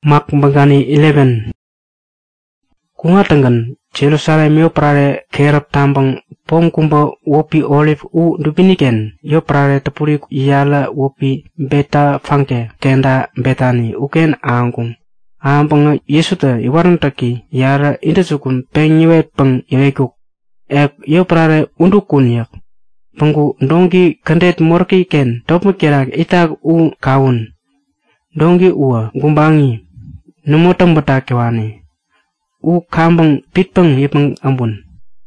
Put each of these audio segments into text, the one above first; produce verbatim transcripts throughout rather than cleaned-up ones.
Mak bagani eleven. Kunga tenggan Jerusalem yo prare kerap tambang pom kumba wopi olive u dupiniken yo prare tepuri yala wopi beta fangke kenda betani uken angkung. Ambang Yesu te iwaran taki yara indasukun penyewe peng yewekuk. Ek yo prare undukun yak. Pengku dongi kandet morki ken top kerak itag u kaun. Dongi ua gumbangi. Numotang batakewani. U kambang pitpeng ipeng ambun.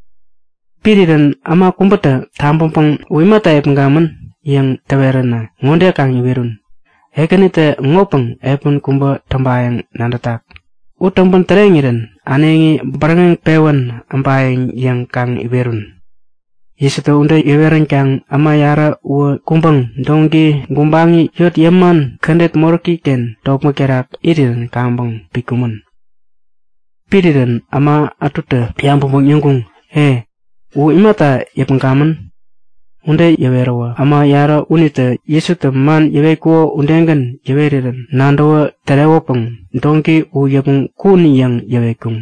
Piridan ama kumbata tampang peng wimata ipeng gaman yang tawerana ngonde kang iwerun. Hekanite ngopeng epun kumba tambayang nandatak. U tampan terengiran anengi barangang pewan ambayang yang kang iwerun. Yesuto unde iweran kang ama yara u kumbang donggi gumbangi yot yaman kandet morki ken topma kerak iriran kambang pikuman. Piriran ama atuta yang pumpung yungkung he u imata yapeng kaman unde yawerawa ama yara unita Yesuto man yawekuo undengan yaweriran nandawa terewopeng donggi u yapeng kuni yang yawekung.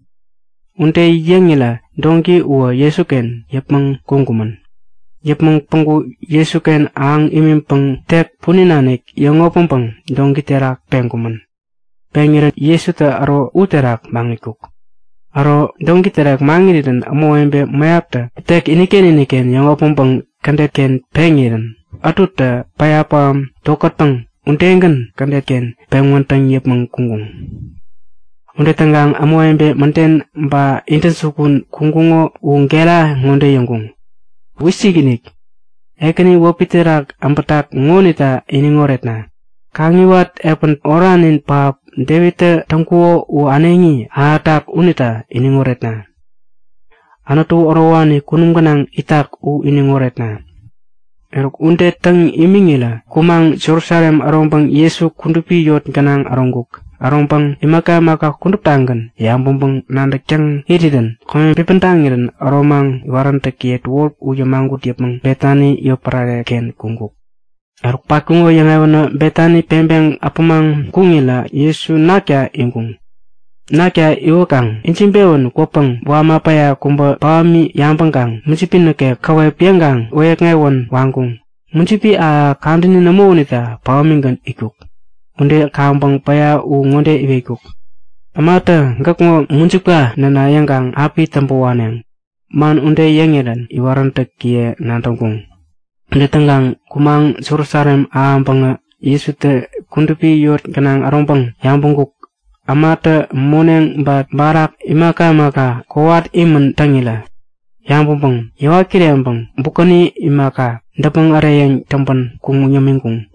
Unde yangila donggi u Yesuken yapeng kungkuman. Yapeng pengku Yesuken ang imim peng tek puninanek yangopeng peng donggi terak pengkuman. Pengiran Yesu ta aro uterak mangikuk. Aro dongki terak mangiriran amo embe mayapta tek iniken iniken yang opong pang kandet ken pengiran. Atut ta payapam tokat pang undengan kandet ken pengwantang yep mangkunggung. Unde tanggang amo embe manten ba inten sukun kungkungo ungela ngonde yongkung. Wisiginik. Ekani wopiterak ampatak ngonita iningoretna. Kangiwat epon oranin pap Dewite tangkuo u anengi hatak unita iningoretna. Anatu orowani kunungkanang itak u iningoretna. Erok unde tang imingila kumang Jerusalem arompang Yesu kundupi yot kanang arongguk. Arompang imaka maka kundup tanggan yang pompong nandakyang hiridan. Kome pipentangiran aromang iwaran tekiet wolp u yamanggut yapang betani yo parare ken kungguk. Aruk pakungo yang awana betani pembeng apamang kungila Yesu nakya ingkung. Nakya iwakang inchimbeon kopang wama paya kumba pawami yampangkang muncipin nake kawai pianggang wayak ngayon wangkung. Muncipi a kandini namo nita pawaminggan ikuk. Unde kampang paya u ngonde iwekuk. Amata ngakmo muncipka nanayanggang api tempuwanang. Man unde yangiran iwaran tekie nantongkung. Unde tenggang kumang Jerusalem aambang Yesu te kundupi yot kanang arompang yampungkuk amata moneng bat barak imaka maka kuat iman tangila yampungpang yawakire ampang bukani imaka dapang arayang tampan kung nyamingkung.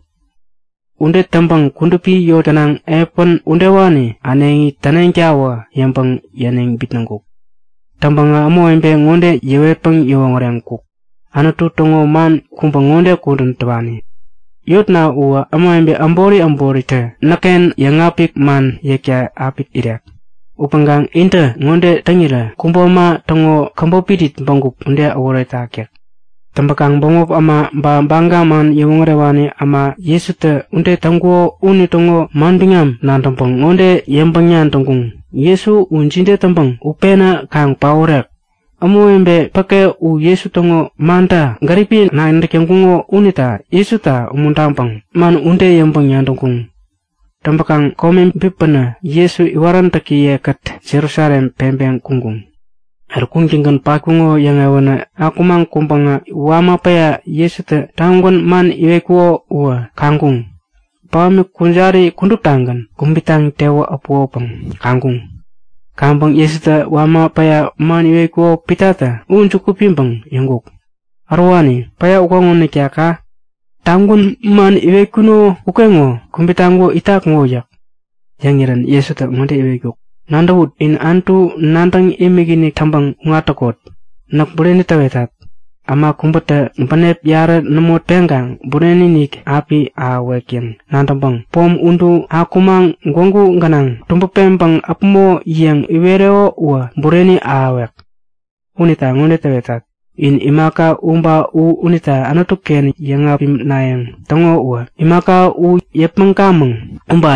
Unde tampang kundupi yot kanang epon undewani anengi taneng kyawa yampang yaneng bitnangkuk. Tampang amo embe ngonde yewepang yawangorangkuk. Anatu tongo man kumpang ngonde kudun tabani. Yot na uwa ama embe ambori ambori te naken yang apik man yekya apik irek. Upanggang inte ngonde tangila kumpo ma tongo kampo pidit bangkup unde awore takek. Tambakang bangop ama ba bangga man yewongrewani ama Yesu te unde tanggo uni tongo man bingam nan tampang ngonde yembangyan tongkung. Yesu unjinde tampang upena kang paurek. Amu embe pake u Yesu tongo manta garipi na ndekeng kungo unita Yesu ta umuntampang man unde yambang yandongkung. Tampakang komen pipana Yesu iwaran taki yekat Jerusalem pembeng kungkung. Erkung jinggan pakungo yang awana akumang kumpanga wama paya Yesu ta tanggon man iwekuo uwa kangkung. Pami kunjari kundup tanggan kumbitang tewa apuopang kangkung. Kampang Yesu ta wama paya man iwekuo pitata uncukup pimpang yangguk. Arwani paya ukangon ne kyaka tanggun man iwekuno ukengo kumbitango itak ngojak. Yangiran Yesu ta ngonde iwekuk. Nandawut in antu nantang imigini tambang ngatakot. Nak bureni tawetat. Ama kumbata mpanep yara namo tenggang bureni nik api awekyang nantambang pom undu akumang gonggu ganang tumpapempang apmo yang iwereo uwa bureni awek. Unita ngonde tawetat. In imaka umba u unita anatuken yang apim nayang tongo uwa. Imaka u yepang kamang umbayang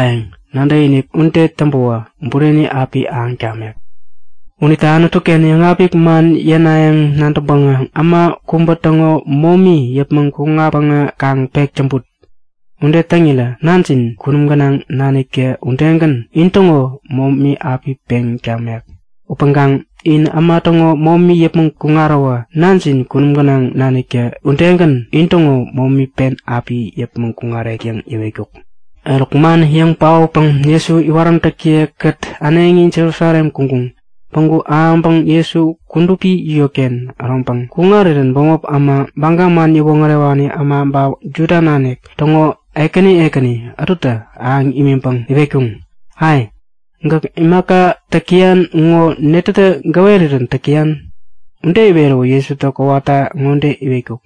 nanda ini unte tambua bureni api ang kamek. Unita anu tuken yang apik man yanayang nantambang ama kumbatango momi yap mengkunga panga kang pek jemput. Unde tangila nansin kunum ganang nanike undengan intongo momi api peng kamek. Upanggang in ama tongo momi yap mengkungarawa nansin kunum ganang nanike undengan intongo momi pen api yap mengkungarek yang iwekuk. Elokman yang pau pang Yesu iwaram takie ket anengin Jerusalem kungkung. Panggu ampang Yesu kundupi yoken arampang kungariren bongop ama banggaman yobongarewani ama ba juda nanek tongo ekani ekani aruta ang imimpang ibekung. Hai, ngak imaka takian ngo netete gaweriren takian. Unde ibero Yesu to kawata ngonde ibekuk.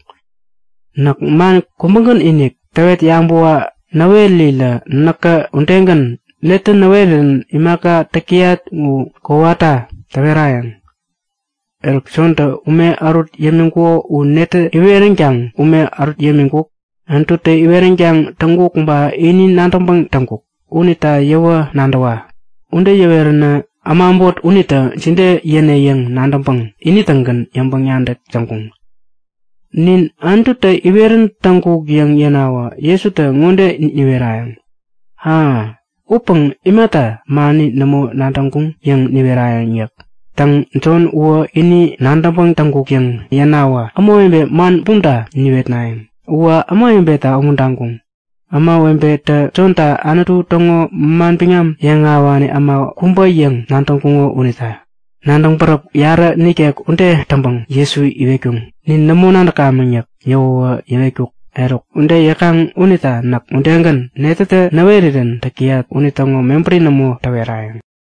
Nak man kumbangan inik tawet yang buwa nawelila naka undengan Leta nawelen imaka takiat ngu kowata tawerayan. Erksonta ume arut yemingko u neta iwerenjang ume arut yemingko. Antu te iwerenjang tangguk mba ini nantambang tangguk. Unita yawa nandawa. Unde yawerena amambot unita sinde yene yang nantambang. Ini tanggan yang pangyandak jangkung. Nin antu te iweren tangguk yang yanawa. Yesu te ngonde iwerayang. Ha. Upang imata mani namo nantangkung yang niwerayang yak. Tang John uwa ini nantangpang tangkuk yang yanawa. Amo embe man punta niwet naeng. Uwa amo embe ta omundangkung. Ama wembe ta John ta anatu tongo man pingam yang awani ama kumba yang nantangkungo unita. Nantang perap yara nikek unte tampang Yesu iwekung. Nin namo nantakamang yak yawa iwekuk. Erok unde yakang unita nak undengan netete naweriren takiat unita ngo memberi namo tawerayang.